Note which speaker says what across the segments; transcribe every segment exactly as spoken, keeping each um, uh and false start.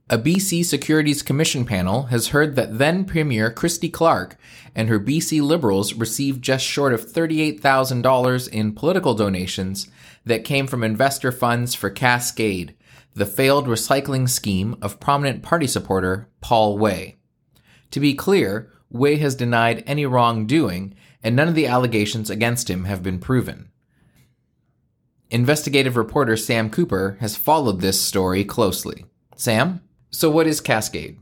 Speaker 1: A B C Securities Commission panel has heard that then Premier Christy Clark and her B C Liberals received just short of thirty-eight thousand dollars in political donations that came from investor funds for Cascade, the failed recycling scheme of prominent party supporter Paul Wei. To be clear, Wei has denied any wrongdoing, and none of the allegations against him have been proven. Investigative reporter Sam Cooper has followed this story closely. Sam, so what is Cascade?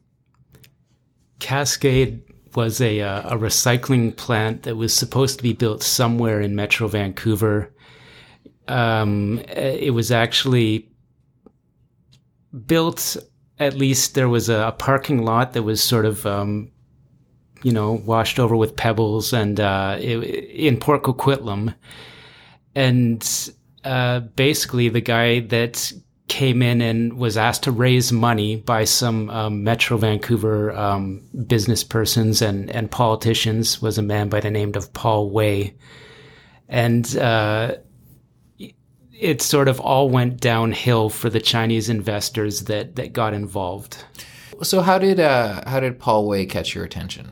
Speaker 2: Cascade was a, uh, a recycling plant that was supposed to be built somewhere in Metro Vancouver. Um, it was actually built, at least there was a, a parking lot that was sort of, um, you know, washed over with pebbles and uh, it, in Port Coquitlam. And uh, basically the guy that came in and was asked to raise money by some um, Metro Vancouver um, business persons and, and politicians was a man by the name of Paul Wei. And uh, it sort of all went downhill for the Chinese investors that, that got involved.
Speaker 1: So how did uh, how did Paul Wei catch your attention?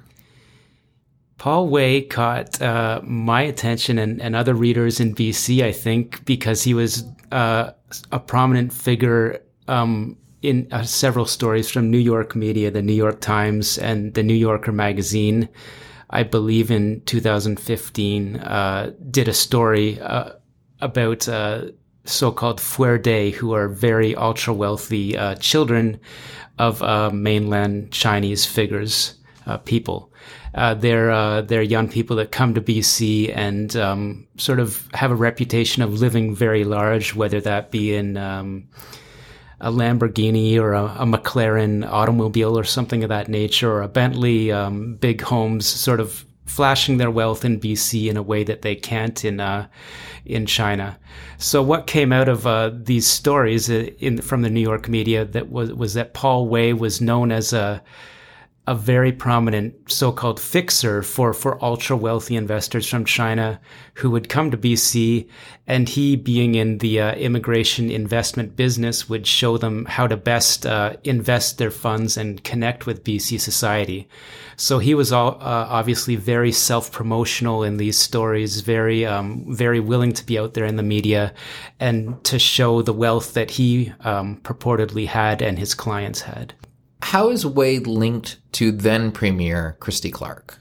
Speaker 2: Paul Wei caught uh, my attention and, and other readers in B C, I think, because he was uh, a prominent figure um, in uh, several stories from New York media, the New York Times and the New Yorker magazine. I believe in two thousand fifteen, uh, did a story uh, about uh, so-called Fuerde, who are very ultra-wealthy uh, children of uh, mainland Chinese figures, uh, people. Uh, they're uh, they're young people that come to B C and um, sort of have a reputation of living very large, whether that be in um, a Lamborghini or a, a McLaren automobile or something of that nature, or a Bentley, um, big homes, sort of flashing their wealth in B C in a way that they can't in uh, in China. So what came out of uh, these stories in from the New York media that was was that Paul Wei was known as a a very prominent so-called fixer for, for ultra-wealthy investors from China who would come to B C, and he, being in the uh, immigration investment business, would show them how to best uh, invest their funds and connect with B C society. So he was all, uh, obviously very self-promotional in these stories, very um, very willing to be out there in the media and to show the wealth that he um, purportedly had and his clients had.
Speaker 1: How is Wei linked to then Premier Christy Clark?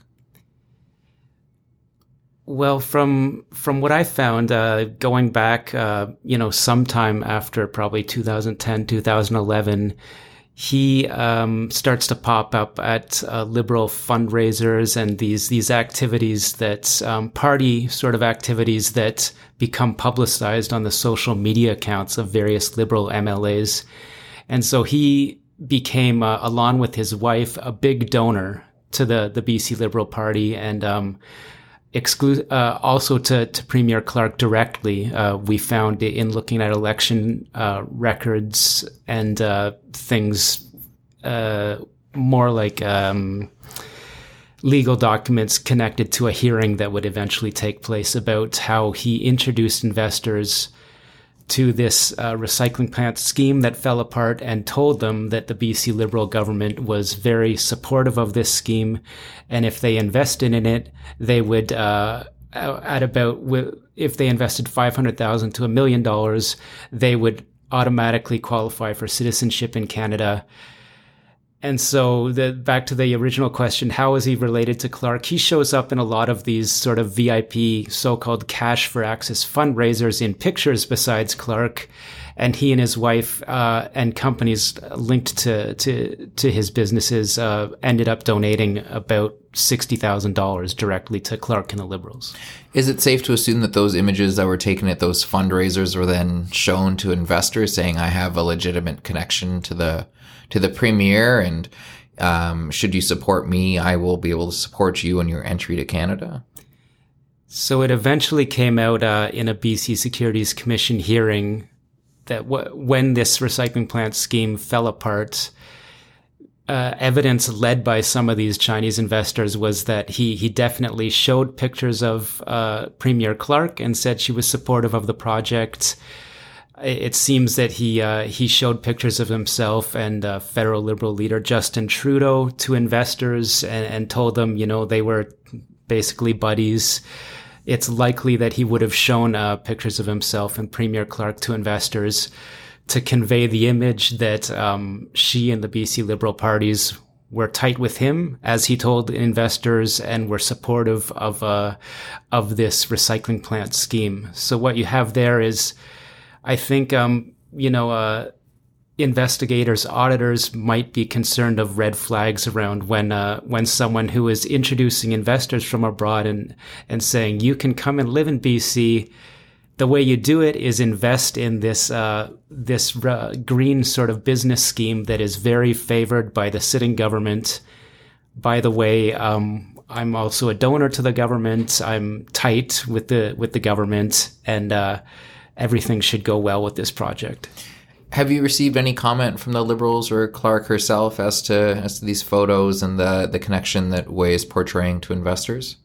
Speaker 2: Well, from from what I found, uh, going back, uh, you know, sometime after probably two thousand ten, two thousand eleven, he um, starts to pop up at uh, liberal fundraisers and these these activities that um, party sort of activities that become publicized on the social media accounts of various liberal M L As, and so he became, uh, along with his wife, a big donor to the, the B C Liberal Party and um, exclu- uh, also to, to Premier Clark directly. Uh, we found in looking at election uh, records and uh, things uh, more like um, legal documents connected to a hearing that would eventually take place about how he introduced investors to this uh, recycling plant scheme that fell apart and told them that the B C Liberal government was very supportive of this scheme. And if they invested in it, they would, uh, at about, if they invested five hundred thousand dollars to a million dollars, they would automatically qualify for citizenship in Canada. And so the, back to the original question, how is he related to Clark? He shows up in a lot of these sort of V I P so-called cash for access fundraisers in pictures besides Clark. And he and his wife uh, and companies linked to, to, to his businesses uh, ended up donating about sixty thousand dollars directly to Clark and the Liberals.
Speaker 1: Is it safe to assume that those images that were taken at those fundraisers were then shown to investors saying, I have a legitimate connection to the to the Premier, and um, should you support me, I will be able to support you in your entry to Canada?
Speaker 2: So it eventually came out uh, in a B C Securities Commission hearing that w- when this recycling plant scheme fell apart, uh, evidence led by some of these Chinese investors was that he he definitely showed pictures of uh, Premier Clark and said she was supportive of the project. it seems that he uh, he showed pictures of himself and uh, federal Liberal leader Justin Trudeau to investors and, and told them, you know, they were basically buddies. It's likely that he would have shown uh, pictures of himself and Premier Clark to investors to convey the image that um, she and the B C Liberal parties were tight with him, as he told investors, and were supportive of uh, of this recycling plant scheme. So what you have there is, I think, um, you know, uh, investigators, auditors might be concerned of red flags around when uh, when someone who is introducing investors from abroad and and saying, you can come and live in B C. The way you do it is invest in this uh, this uh, green sort of business scheme that is very favored by the sitting government. By the way, um, I'm also a donor to the government. I'm tight with the with the government, and uh, everything should go well with this project.
Speaker 1: Have you received any comment from the Liberals or Clark herself as to as to these photos and the the connection that Way is portraying to investors?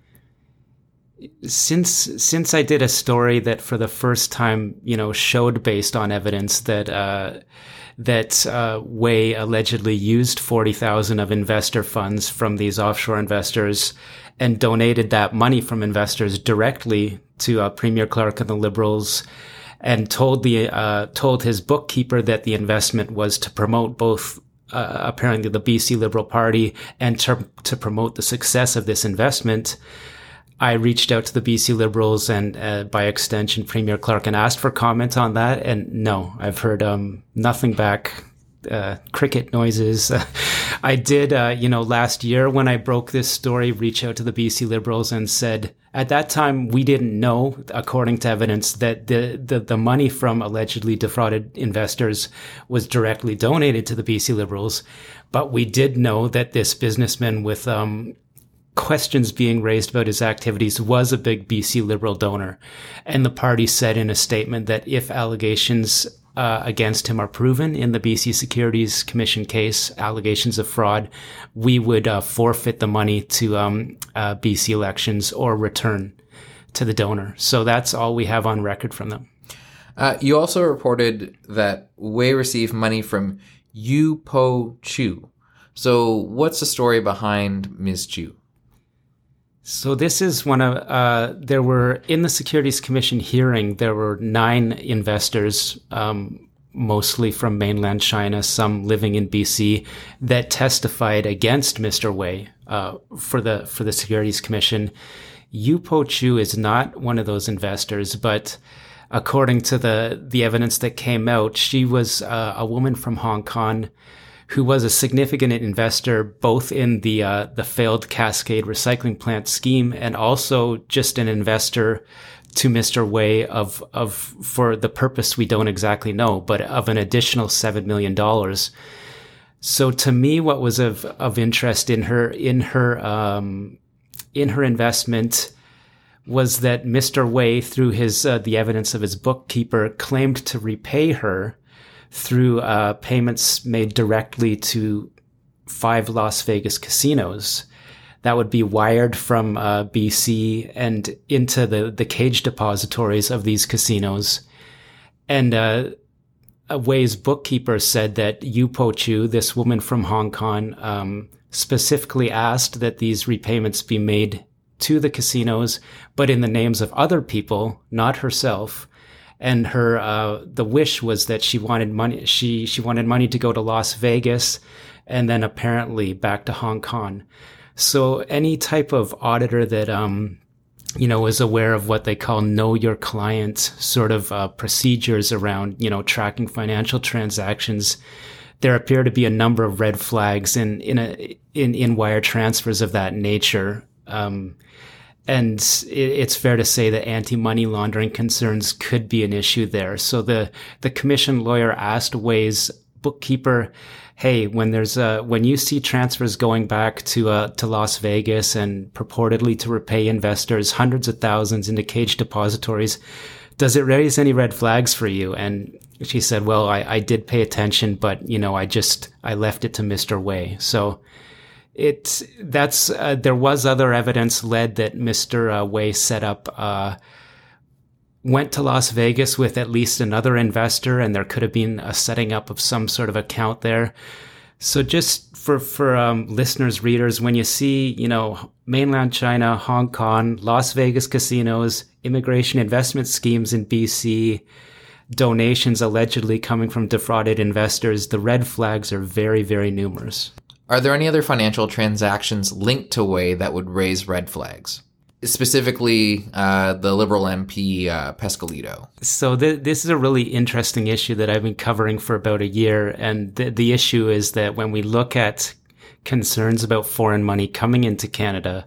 Speaker 2: Since since I did a story that for the first time, you know, showed based on evidence that uh, that uh, Way allegedly used forty thousand of investor funds from these offshore investors and donated that money from investors directly to uh, Premier Clark and the Liberals, and told the uh, told his bookkeeper that the investment was to promote both uh, apparently the B C Liberal Party and to, to promote the success of this investment. I reached out to the B C Liberals and, uh, by extension, Premier Clark, and asked for comment on that. And no, I've heard um, nothing back. Uh, cricket noises. I did, uh, you know, last year when I broke this story, reach out to the B C Liberals and said, at that time, we didn't know, according to evidence, that the, the, the money from allegedly defrauded investors was directly donated to the B C Liberals. But we did know that this businessman with, um, questions being raised about his activities was a big B C Liberal donor. And the party said in a statement that if allegations uh, against him are proven in the B C Securities Commission case, allegations of fraud, we would uh, forfeit the money to um, uh, B C elections or return to the donor. So that's all we have on record from them.
Speaker 1: Uh, you also reported that Way received money from Yu Po Chu. So what's the story behind Miz Chu?
Speaker 2: So this is one of, uh, there were, in the Securities Commission hearing, there were nine investors, um, mostly from mainland China, some living in B C, that testified against Mister Way, uh, for the, for the Securities Commission. Yu Po Chu is not one of those investors, but according to the, the evidence that came out, she was uh, a woman from Hong Kong who was a significant investor both in the uh, the failed Cascade recycling plant scheme and also just an investor to Mister Way of of for the purpose we don't exactly know, but of an additional seven million dollars. So to me, what was of of interest in her in her um, in her investment was that Mister Way, through his uh, the evidence of his bookkeeper, claimed to repay her through uh, payments made directly to five Las Vegas casinos that would be wired from uh, B C and into the, the cage depositories of these casinos. And uh, Way's bookkeeper said that Yu Po Chu, this woman from Hong Kong, um, specifically asked that these repayments be made to the casinos, but in the names of other people, not herself. And her, uh, the wish was that she wanted money, she, she wanted money to go to Las Vegas and then apparently back to Hong Kong. So any type of auditor that, um, you know, is aware of what they call know your client sort of, uh, procedures around, you know, tracking financial transactions, there appear to be a number of red flags in, in a, in, in wire transfers of that nature. Um, And it's fair to say that anti-money laundering concerns could be an issue there. So the, the commission lawyer asked Way's bookkeeper, hey, when there's a, when you see transfers going back to, uh, to Las Vegas and purportedly to repay investors hundreds of thousands into cage depositories, does it raise any red flags for you? And she said, well, I, I did pay attention, but, you know, I just, I left it to Mister Way. So, It's that's uh, there was other evidence led that Mister Uh, Way set up uh, went to Las Vegas with at least another investor, and there could have been a setting up of some sort of account there. So just for, for um, listeners, readers, when you see, you know, mainland China, Hong Kong, Las Vegas casinos, immigration investment schemes in B C, donations allegedly coming from defrauded investors, the red flags are very, very numerous.
Speaker 1: Are there any other financial transactions linked to Wei that would raise red flags? Specifically, uh, the Liberal M P, uh, Pescalito.
Speaker 2: So th- this is a really interesting issue that I've been covering for about a year. And th- the issue is that when we look at concerns about foreign money coming into Canada,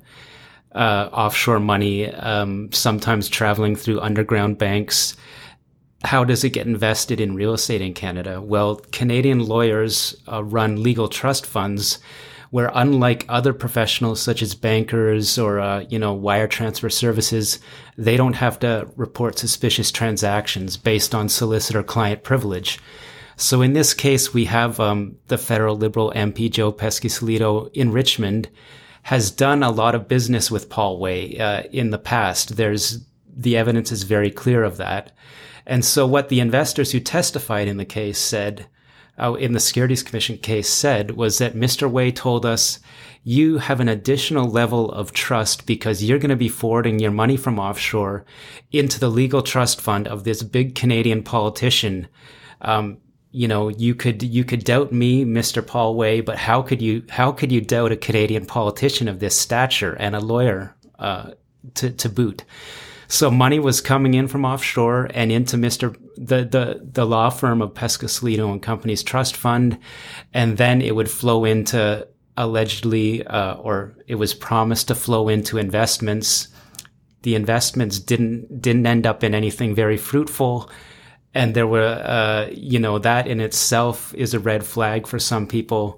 Speaker 2: uh, offshore money, um, sometimes traveling through underground banks, how does it get invested in real estate in Canada? Well, Canadian lawyers uh, run legal trust funds where, unlike other professionals such as bankers or, uh, you know, wire transfer services, they don't have to report suspicious transactions based on solicitor-client privilege. So in this case, we have um, the federal Liberal M P Joe Pescalito in Richmond has done a lot of business with Paul Wei uh, in the past. There's the evidence is very clear of that. And so what the investors who testified in the case said, uh, in the Securities Commission case said, was that Mister Wei told us, you have an additional level of trust because you're going to be forwarding your money from offshore into the legal trust fund of this big Canadian politician. Um, you know, you could, you could doubt me, Mister Paul Wei, but how could you, how could you doubt a Canadian politician of this stature and a lawyer, uh, to, to boot? So money was coming in from offshore and into Mister the the the law firm of Pescalito and Company's trust fund, and then it would flow into allegedly, uh, or it was promised to flow into investments. The investments didn't didn't end up in anything very fruitful, and there were, uh, you know, that in itself is a red flag for some people.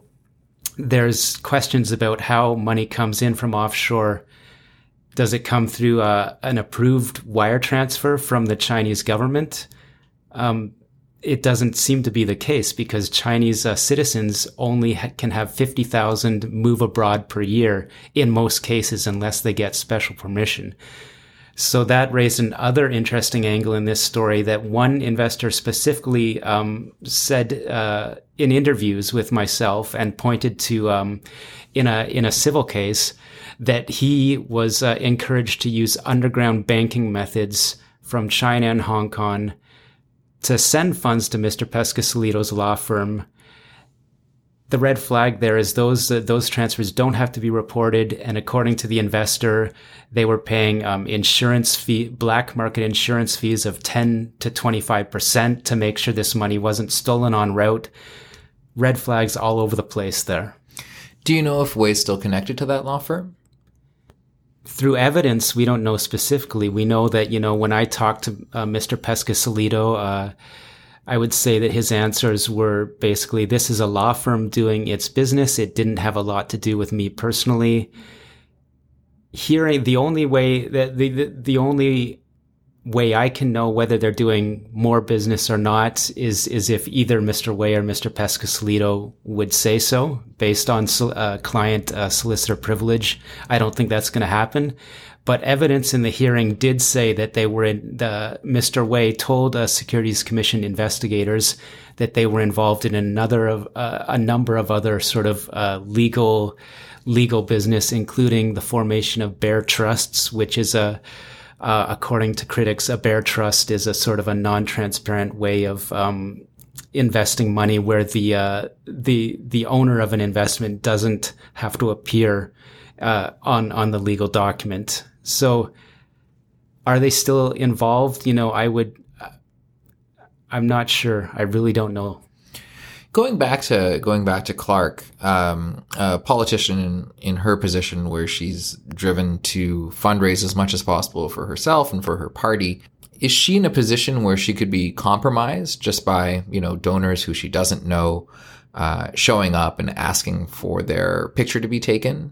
Speaker 2: There's questions about how money comes in from offshore. Does it come through uh, an approved wire transfer from the Chinese government? Um, it doesn't seem to be the case because Chinese uh, citizens only ha- can have fifty thousand move abroad per year in most cases unless they get special permission. So that raised another interesting angle in this story that one investor specifically um, said uh, in interviews with myself and pointed to um, in a in a civil case that he was uh, encouraged to use underground banking methods from China and Hong Kong to send funds to Mister Pescalito's law firm. The red flag there is those uh, those transfers don't have to be reported, and according to the investor, they were paying um, insurance fee, black market insurance fees of ten to twenty-five percent to make sure this money wasn't stolen en route. Red flags all over the place there.
Speaker 1: Do you know if Wei's still connected to that law firm?
Speaker 2: Through evidence, we don't know specifically. We know that, you know, when I talked to uh, Mister Pescalito, uh, I would say that his answers were basically, this is a law firm doing its business. It didn't have a lot to do with me personally. Hearing the only way that the, the, the only way I can know whether they're doing more business or not is, is if either Mister Wei or Mister Pescalito would say so based on uh, client uh, solicitor privilege. I don't think that's going to happen. But evidence in the hearing did say that they were in the, Mister Wei told uh, Securities Commission investigators that they were involved in another of, uh, a number of other sort of, uh, legal, legal business, including the formation of bear trusts, which is a, uh, according to critics, a bear trust is a sort of a non-transparent way of, um, investing money where the, uh, the, the owner of an investment doesn't have to appear, uh, on, on the legal document. So are they still involved? You know, I would, I'm not sure. I really don't know.
Speaker 1: Going back to, going back to Clark, um, a politician in, in her position where she's driven to fundraise as much as possible for herself and for her party, is she in a position where she could be compromised just by, you know, donors who she doesn't know, uh, showing up and asking for their picture to be taken?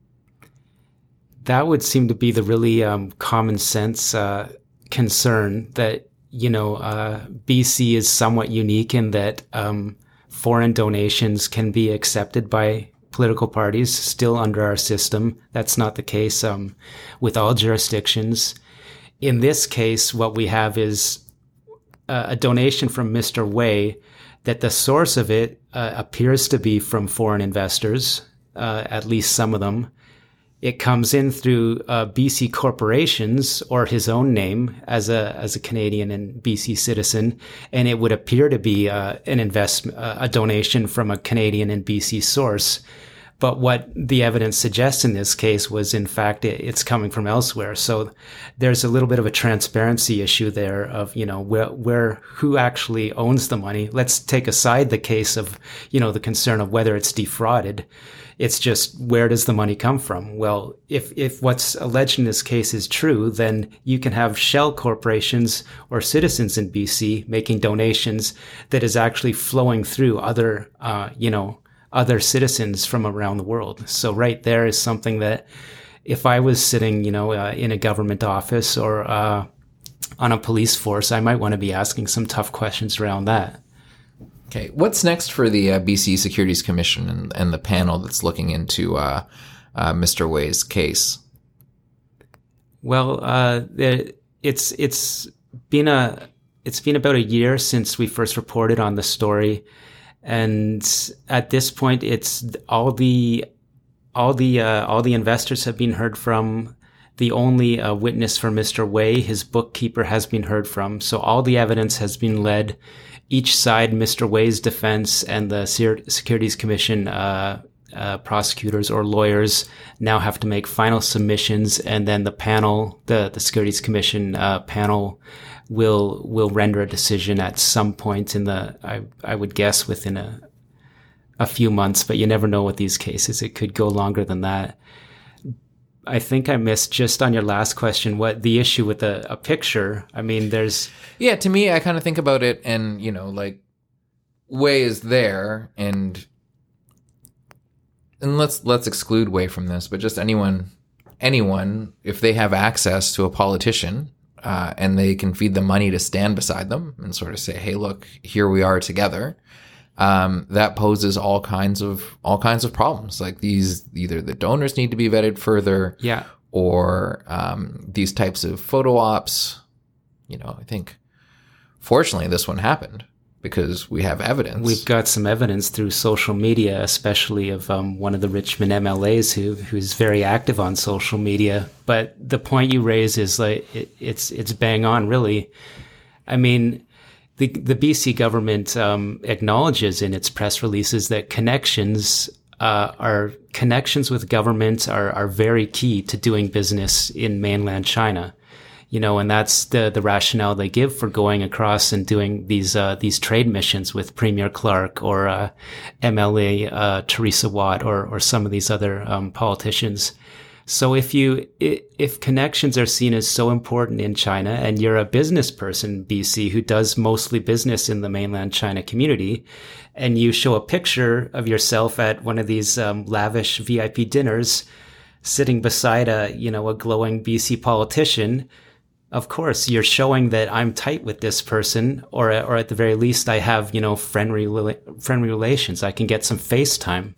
Speaker 2: That would seem to be the really um, common sense uh, concern that, you know, uh, B C is somewhat unique in that um, foreign donations can be accepted by political parties still under our system. That's not the case um, with all jurisdictions. in this case, what we have is a, a donation from Mister Wei that the source of it uh, appears to be from foreign investors, uh, at least some of them. It comes in through uh, B C corporations or his own name as a as a Canadian and B C citizen, and it would appear to be uh, an investment, uh, a donation from a Canadian and B C source. But what the evidence suggests in this case was, in fact, it, it's coming from elsewhere. So there's a little bit of a transparency issue there of, you know, where, where, who actually owns the money. Let's take aside the case of, you know, the concern of whether it's defrauded. It's just, where does the money come from? Well, if, if what's alleged in this case is true, then you can have shell corporations or citizens in B C making donations that is actually flowing through other, uh, you know, other citizens from around the world. So right there is something that if I was sitting, you know, uh, in a government office or uh, on a police force, I might want to be asking some tough questions around that.
Speaker 1: Okay, what's next for the uh, B C Securities Commission and, and the panel that's looking into uh, uh, Mister Wei's case?
Speaker 2: Well, uh, it's it's been a it's been about a year since we first reported on the story. And at this point, it's all the all the uh, all the investors have been heard from. The only uh, witness for Mister Wei, his bookkeeper, has been heard from. So all the evidence has been led. Each side, Mister Wei's defense and the Securities Commission uh, uh, prosecutors or lawyers, now have to make final submissions, and then the panel, the the Securities Commission uh, panel, will will render a decision at some point in the, I I would guess within a a few months, but you never know with these cases. It could go longer than that. I think I missed, just on your last question, what the issue with a, a picture. I mean, there's...
Speaker 1: Yeah, to me, I kind of think about it and, you know, like, Wei is there, and and let's let's exclude Wei from this, but just anyone, anyone, if they have access to a politician, Uh, and they can feed them money to stand beside them and sort of say, "Hey, look, here we are together." Um, that poses all kinds of all kinds of problems. Like these, either the donors need to be vetted further,
Speaker 2: yeah,
Speaker 1: or um, these types of photo ops. You know, I think, fortunately, this one happened because we have evidence.
Speaker 2: We've got some evidence through social media, especially of um, one of the Richmond M L As who who's very active on social media. But the point you raise is like it, it's it's bang on, really. I mean, the the B C government um, acknowledges in its press releases that connections uh, are connections with government are are very key to doing business in mainland China. You know, and that's the the rationale they give for going across and doing these uh, these trade missions with Premier Clark or uh, M L A uh, Teresa Watt or or some of these other um, politicians. So if you if connections are seen as so important in China, and you're a business person, B C, who does mostly business in the mainland China community, and you show a picture of yourself at one of these um, lavish V I P dinners, sitting beside a you know a glowing B C politician. Of course, you're showing that I'm tight with this person, or or at the very least, I have you know friendly friendly relations. I can get some FaceTime,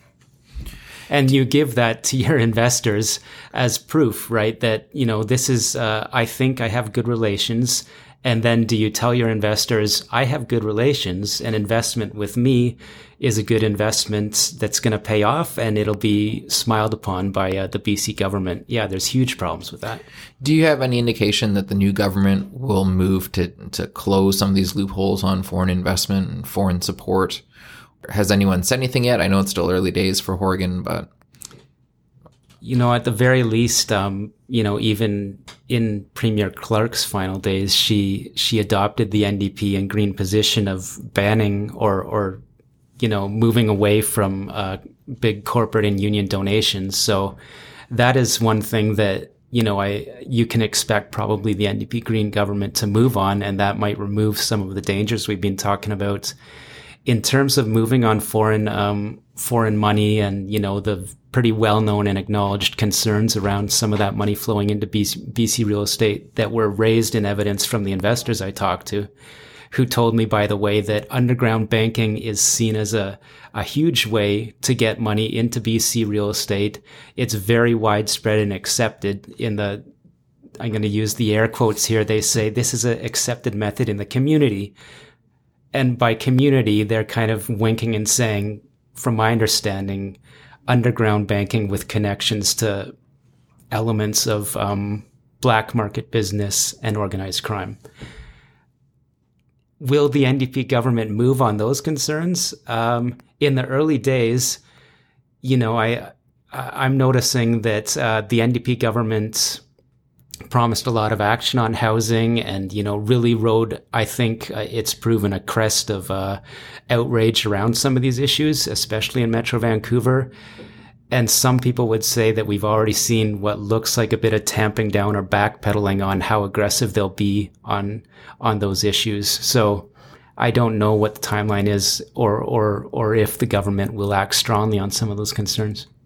Speaker 2: and you give that to your investors as proof, right? That you know this is. Uh, I think I have good relations, and then do you tell your investors I have good relations? An investment with me is a good investment that's going to pay off, and it'll be smiled upon by uh, the B C government. Yeah, there's huge problems with that.
Speaker 1: Do you have any indication that the new government will move to to close some of these loopholes on foreign investment and foreign support? Has anyone said anything yet? I know it's still early days for Horgan, but...
Speaker 2: You know, at the very least, um, you know, even in Premier Clark's final days, she she adopted the N D P and Green position of banning or or you know, moving away from uh, big corporate and union donations. So that is one thing that, you know, I you can expect probably the N D P Green government to move on, and that might remove some of the dangers we've been talking about. In terms of moving on foreign um, foreign money and, you know, the pretty well-known and acknowledged concerns around some of that money flowing into B C, B C real estate that were raised in evidence from the investors I talked to, who told me, by the way, that underground banking is seen as a, a huge way to get money into B C real estate. It's very widespread and accepted in the I'm going to use the air quotes here. They say this is an accepted method in the community. And by community, they're kind of winking and saying, from my understanding, underground banking with connections to elements of um, black market business and organized crime. Will the N D P government move on those concerns? Um, in the early days, you know, I, I'm noticing that uh, the N D P government promised a lot of action on housing and, you know, really rode, I think uh, it's proven, a crest of uh, outrage around some of these issues, especially in Metro Vancouver. And some people would say that we've already seen what looks like a bit of tamping down or backpedaling on how aggressive they'll be on on those issues. So I don't know what the timeline is or or or if the government will act strongly on some of those concerns.